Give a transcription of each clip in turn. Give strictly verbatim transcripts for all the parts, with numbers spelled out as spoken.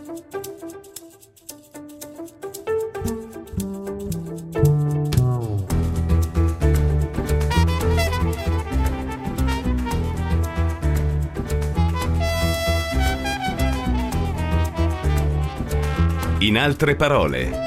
In altre parole.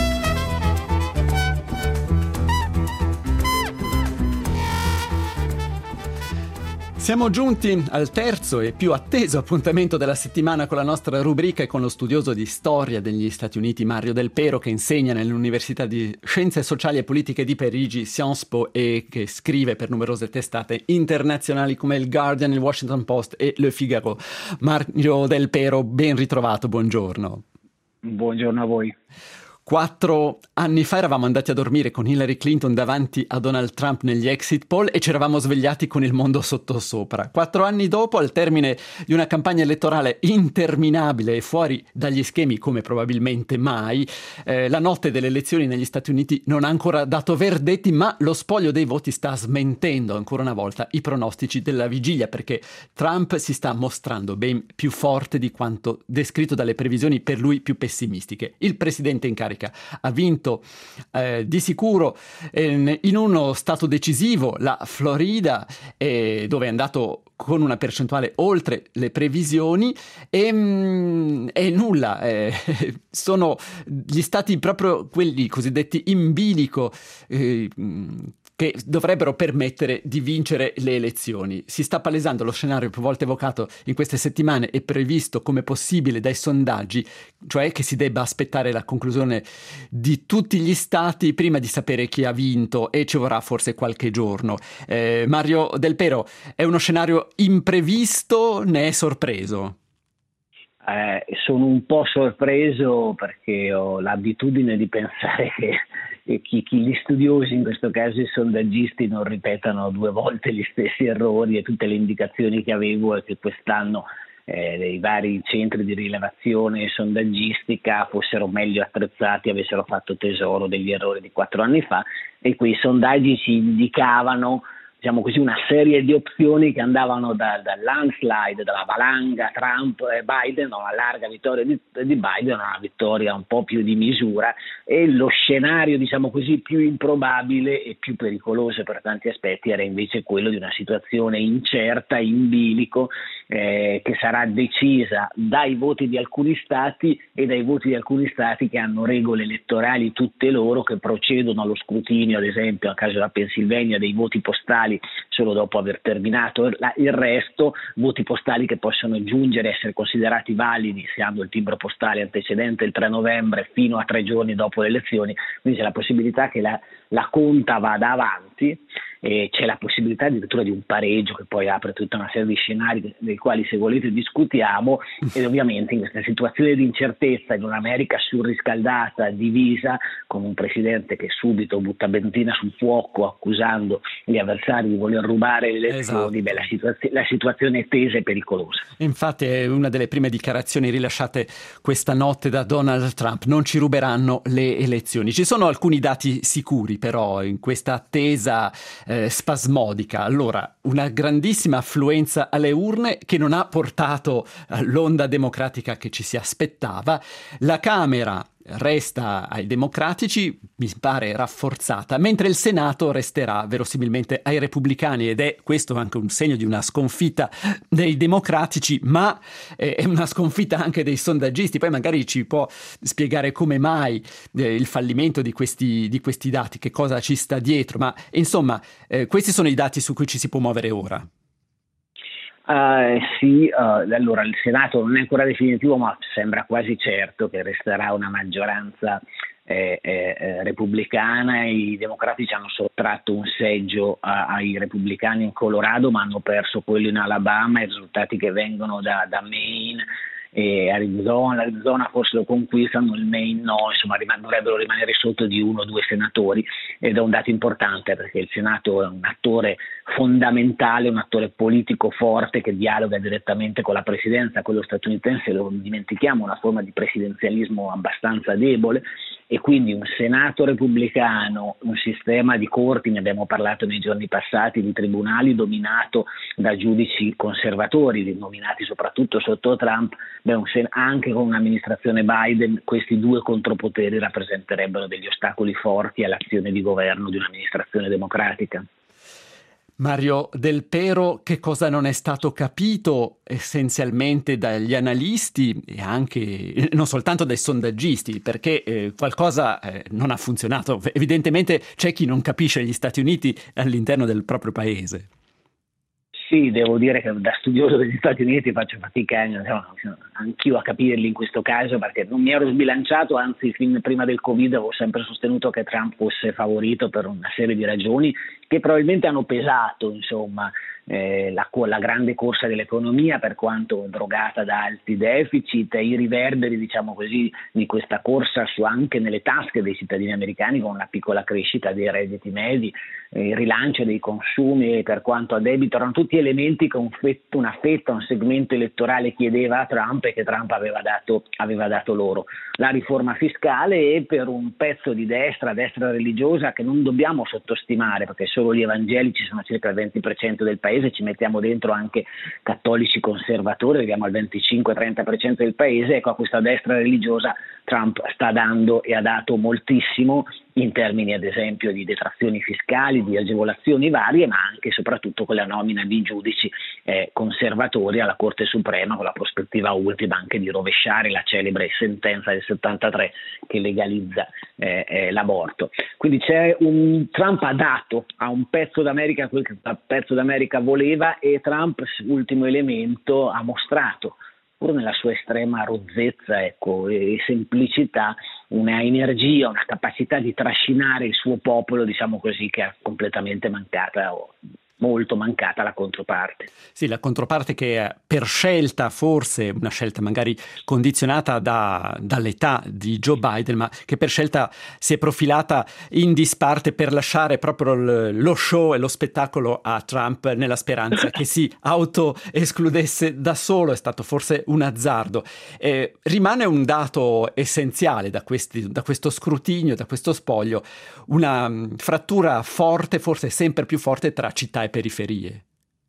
Siamo giunti al terzo e più atteso appuntamento della settimana con la nostra rubrica e con lo studioso di storia degli Stati Uniti Mario Del Pero, che insegna nell'Università di Scienze Sociali e Politiche di Parigi, Sciences Po, e che scrive per numerose testate internazionali come il Guardian, il Washington Post e Le Figaro. Mario Del Pero, ben ritrovato, buongiorno. Buongiorno a voi. Quattro anni fa eravamo andati a dormire con Hillary Clinton davanti a Donald Trump negli exit poll e ci eravamo svegliati con il mondo sottosopra. Quattro anni dopo, al termine di una campagna elettorale interminabile e fuori dagli schemi come probabilmente mai, eh, la notte delle elezioni negli Stati Uniti non ha ancora dato verdetti, ma lo spoglio dei voti sta smentendo ancora una volta i pronostici della vigilia, perché Trump si sta mostrando ben più forte di quanto descritto dalle previsioni per lui più pessimistiche. Il presidente in carica ha vinto eh, di sicuro eh, in uno stato decisivo, la Florida, eh, dove è andato con una percentuale oltre le previsioni, e, mh, e nulla, eh, sono gli stati proprio quelli cosiddetti in bilico eh, che dovrebbero permettere di vincere le elezioni. Si sta palesando lo scenario più volte evocato in queste settimane e previsto come possibile dai sondaggi, cioè che si debba aspettare la conclusione di tutti gli stati prima di sapere chi ha vinto, e ci vorrà forse qualche giorno. Eh, Mario Del Pero, è uno scenario imprevisto, ne è sorpreso? Eh, sono un po' sorpreso perché ho l'abitudine di pensare che e chi, chi gli studiosi, in questo caso i sondaggisti, non ripetano due volte gli stessi errori, e tutte le indicazioni che avevo è che quest'anno eh, i vari centri di rilevazione sondaggistica fossero meglio attrezzati, avessero fatto tesoro degli errori di quattro anni fa, e quei sondaggi ci indicavano, diciamo così, una serie di opzioni che andavano da, dal landslide, dalla valanga Trump e Biden, a una larga vittoria di, di Biden, a una vittoria un po' più di misura, e lo scenario, diciamo così, più improbabile e più pericoloso per tanti aspetti era invece quello di una situazione incerta, in bilico, eh, che sarà decisa dai voti di alcuni stati e dai voti di alcuni stati che hanno regole elettorali tutte loro, che procedono allo scrutinio, ad esempio nel caso della Pennsylvania, dei voti postali solo dopo aver terminato il resto, voti postali che possono giungere a essere considerati validi se hanno il timbro postale antecedente il tre novembre fino a tre giorni dopo le elezioni. Quindi c'è la possibilità che la, la conta vada avanti, e c'è la possibilità addirittura di un pareggio che poi apre tutta una serie di scenari dei quali, se volete, discutiamo. Ed ovviamente in questa situazione di incertezza, in un'America surriscaldata, divisa, con un presidente che subito butta benzina sul fuoco accusando gli avversari di voler rubare le elezioni, esatto. beh, la, situazio- la situazione è tesa e pericolosa. Infatti è una delle prime dichiarazioni rilasciate questa notte da Donald Trump: non ci ruberanno le elezioni. Ci sono alcuni dati sicuri però in questa attesa eh, spasmodica. Allora, una grandissima affluenza alle urne che non ha portato l'onda democratica che ci si aspettava. La Camera resta ai democratici, mi pare rafforzata, mentre il Senato resterà verosimilmente ai repubblicani, ed è questo anche un segno di una sconfitta dei democratici, ma è una sconfitta anche dei sondaggisti. Poi magari ci può spiegare come mai eh, il fallimento di questi, di questi dati, che cosa ci sta dietro, ma insomma eh, questi sono i dati su cui ci si può muovere ora. Uh, sì, uh, allora il Senato non è ancora definitivo, ma sembra quasi certo che resterà una maggioranza eh, eh, repubblicana. I democratici hanno sottratto un seggio a, ai repubblicani in Colorado, ma hanno perso quello in Alabama. I risultati che vengono da, da Maine e Arizona, Arizona forse lo conquistano, il Maine no, insomma rim- dovrebbero rimanere sotto di uno o due senatori, ed è un dato importante perché il Senato è un attore fondamentale, un attore politico forte che dialoga direttamente con la presidenza. Quello statunitense, lo dimentichiamo, una forma di presidenzialismo abbastanza debole, e quindi un Senato repubblicano, un sistema di corti, ne abbiamo parlato nei giorni passati, di tribunali dominato da giudici conservatori, nominati soprattutto sotto Trump. Beh, un sen- anche con un'amministrazione Biden questi due contropoteri rappresenterebbero degli ostacoli forti all'azione di governo di un'amministrazione democratica. Mario Del Pero, che cosa non è stato capito essenzialmente dagli analisti e anche non soltanto dai sondaggisti, perché eh, qualcosa eh, non ha funzionato. Evidentemente c'è chi non capisce gli Stati Uniti all'interno del proprio paese. Sì, devo dire che da studioso degli Stati Uniti faccio fatica insomma, anch'io a capirli in questo caso, perché non mi ero sbilanciato, anzi fin prima del Covid avevo sempre sostenuto che Trump fosse favorito per una serie di ragioni che probabilmente hanno pesato, insomma, eh, la, la grande corsa dell'economia, per quanto drogata da alti deficit, e i riverberi, diciamo così, di questa corsa su anche nelle tasche dei cittadini americani, con una piccola crescita dei redditi medi, eh, il rilancio dei consumi, per quanto a debito, erano tutti elementi che un fetto, una fetta, un segmento elettorale chiedeva a Trump e che Trump aveva dato, aveva dato loro. La riforma fiscale, e per un pezzo di destra, destra religiosa, che non dobbiamo sottostimare, perché solo gli evangelici sono circa il venti per cento del paese, ci mettiamo dentro anche cattolici conservatori, arriviamo al venticinque trenta per cento del paese. Ecco, a questa destra religiosa Trump sta dando e ha dato moltissimo, in termini ad esempio di detrazioni fiscali, di agevolazioni varie, ma anche e soprattutto con la nomina di giudici eh, conservatori alla Corte Suprema, con la prospettiva ultima anche di rovesciare la celebre sentenza del settantatré che legalizza eh, eh, l'aborto. Quindi c'è un Trump ha dato a un pezzo d'America quel che il pezzo d'America voleva, e Trump, ultimo elemento, ha mostrato, pur nella sua estrema rozzezza, ecco, e semplicità, una energia, una capacità di trascinare il suo popolo, diciamo così, che è completamente mancata, o molto mancata, la controparte. Sì, la controparte che per scelta, forse una scelta magari condizionata da, dall'età di Joe Biden, ma che per scelta si è profilata in disparte per lasciare proprio lo show e lo spettacolo a Trump, nella speranza che si auto-escludesse da solo. È stato forse un azzardo. Eh, rimane un dato essenziale da, questi, da questo scrutinio, da questo spoglio, una mh, frattura forte, forse sempre più forte, tra città e periferie.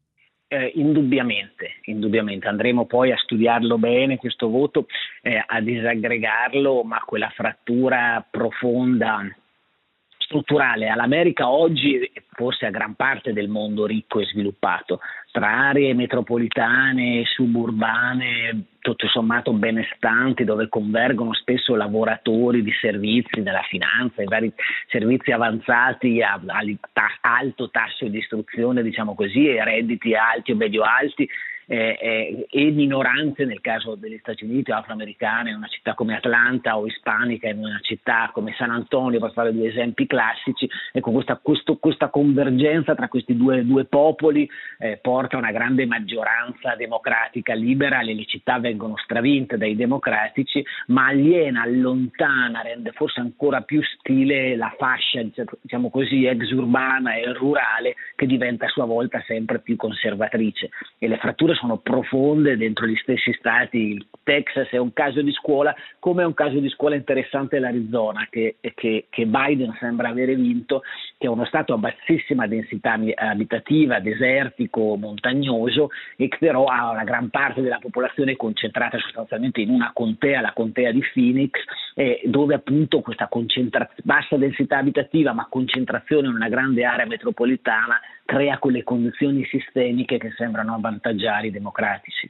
Eh, indubbiamente, indubbiamente andremo poi a studiarlo bene questo voto, eh, a disaggregarlo, ma quella frattura profonda, strutturale all'America oggi, forse a gran parte del mondo ricco e sviluppato, tra aree metropolitane, suburbane, tutto sommato benestanti, dove convergono spesso lavoratori di servizi, della finanza, i vari servizi avanzati a, a, a alto tasso di istruzione, diciamo così, e redditi alti o medio-alti, eh, eh, e minoranze, nel caso degli Stati Uniti, afroamericane in una città come Atlanta, o ispanica in una città come San Antonio, per fare due esempi classici. Ecco, questa, questo, questa convergenza tra questi due, due popoli eh, porta a una grande maggioranza democratica libera. Le città vengono stravinte dai democratici, ma aliena, allontana, rende forse ancora più stile la fascia, diciamo così, exurbana e rurale, che diventa a sua volta sempre più conservatrice, e le fratture sono profonde dentro gli stessi stati. Il Texas è un caso di scuola, come è un caso di scuola interessante l'Arizona, che, che, che Biden sembra avere vinto, che è uno stato a bassissima densità abitativa, desertico, montagnoso, e che però ha una gran parte della popolazione concentrata sostanzialmente in una contea, la contea di Phoenix, eh, dove appunto questa concentra- bassa densità abitativa ma concentrazione in una grande area metropolitana crea quelle condizioni sistemiche che sembrano avvantaggiare i democratici.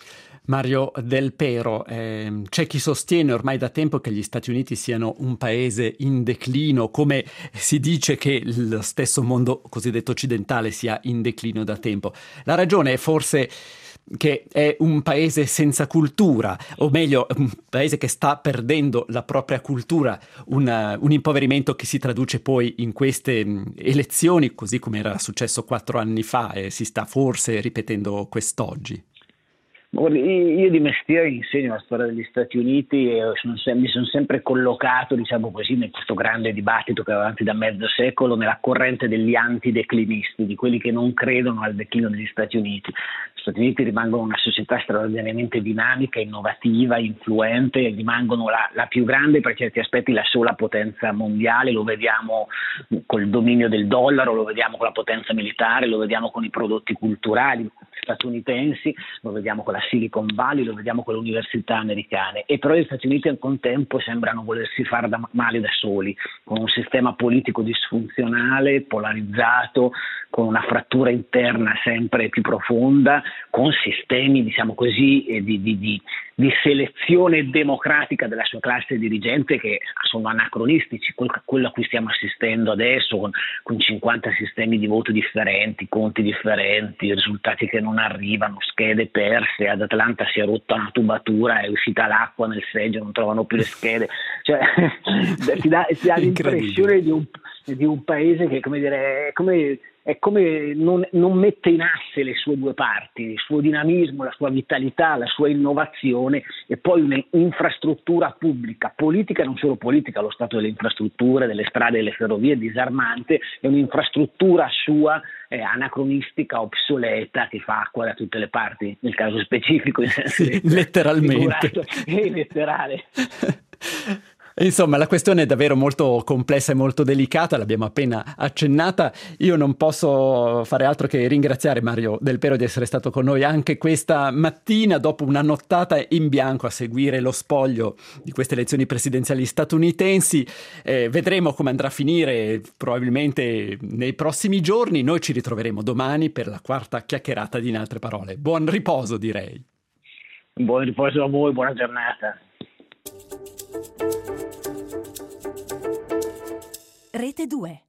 Mario Del Pero, eh, c'è chi sostiene ormai da tempo che gli Stati Uniti siano un paese in declino, come si dice che lo stesso mondo cosiddetto occidentale sia in declino da tempo. La ragione è forse che è un paese senza cultura, o meglio un paese che sta perdendo la propria cultura, una, un impoverimento che si traduce poi in queste mh, elezioni, così come era successo quattro anni fa e si sta forse ripetendo quest'oggi. Io di mestiere insegno la storia degli Stati Uniti e sono sem- mi sono sempre collocato, diciamo così, in questo grande dibattito che va avanti da mezzo secolo, nella corrente degli antideclinisti, di quelli che non credono al declino degli Stati Uniti. Gli Stati Uniti rimangono una società straordinariamente dinamica, innovativa, influente, rimangono la, la più grande, per certi aspetti la sola potenza mondiale, lo vediamo col dominio del dollaro, lo vediamo con la potenza militare, lo vediamo con i prodotti culturali statunitensi, lo vediamo con la Silicon Valley, lo vediamo con le università americane, e però gli Stati Uniti al contempo sembrano volersi fare da male da soli, con un sistema politico disfunzionale, polarizzato, con una frattura interna sempre più profonda, con sistemi, diciamo così, eh, di, di, di, di selezione democratica della sua classe dirigente che sono anacronistici, quello a cui stiamo assistendo adesso, con, con cinquanta sistemi di voto differenti, conti differenti, risultati che non arrivano, schede perse, ad Atlanta si è rotta una tubatura, è uscita l'acqua nel seggio, non trovano più le schede, cioè ti dà, ti dà l'impressione di un, di un paese che, come dire, è come, è come non, non mette in asse le sue due parti, il suo dinamismo, la sua vitalità, la sua innovazione, e poi un'infrastruttura pubblica, politica, non solo politica, lo stato delle infrastrutture, delle strade e delle ferrovie disarmante, è un'infrastruttura sua eh, anacronistica, obsoleta, che fa acqua da tutte le parti, nel caso specifico in senso sì, letteralmente e letterale. Insomma, la questione è davvero molto complessa e molto delicata, l'abbiamo appena accennata. Io non posso fare altro che ringraziare Mario Del Pero di essere stato con noi anche questa mattina, dopo una nottata in bianco a seguire lo spoglio di queste elezioni presidenziali statunitensi. Eh, vedremo come andrà a finire probabilmente nei prossimi giorni. Noi ci ritroveremo domani per la quarta chiacchierata di In Altre Parole. Buon riposo, direi. Buon riposo a voi, buona giornata. Rete due.